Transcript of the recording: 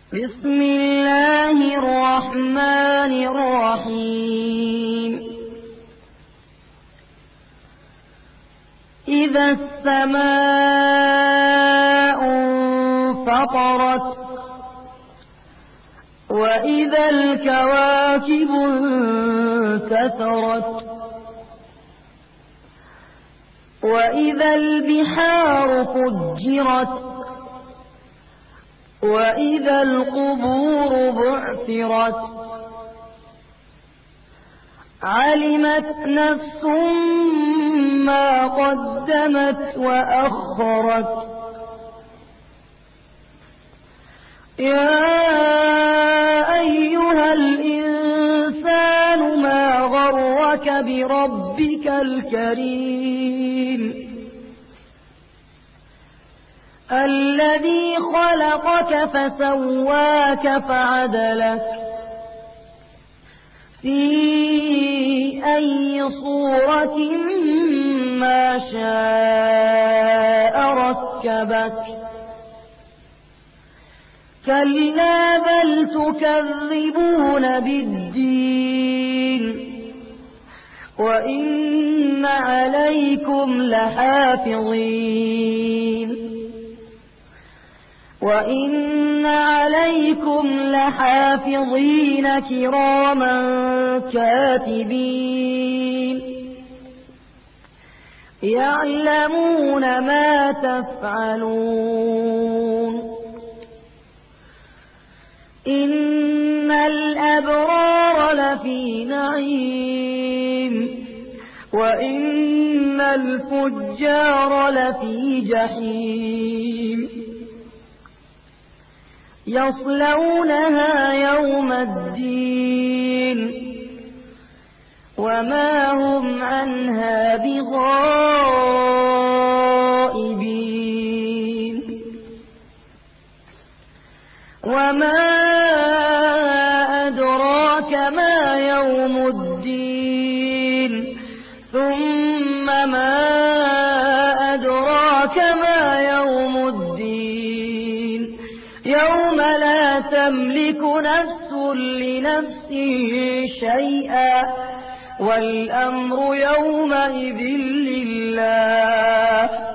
بسم الله الرحمن الرحيم إذا السماء انفطرت وإذا الكواكب انتثرت وإذا البحار فجرت وإذا القبور بعثرت علمت نفس ما قدمت وأخرت يا أيها الإنسان ما غرك بربك الكريم الذي خلقك فسواك فعدلك في أي صورة ما شاء ركبك كلا بل تكذبون بالدين وإن عليكم لحافظين كراما كاتبين يعلمون ما تفعلون إن الأبرار لفي نعيم وإن الفجار لفي جحيم يصلونها يوم الدين وما هم عنها بغائبين وما أدراك ما يوم الدين ثم ما أدراك ما يوم الدين يوم لا تملك نفس لنفس شيئا والأمر يومئذ لله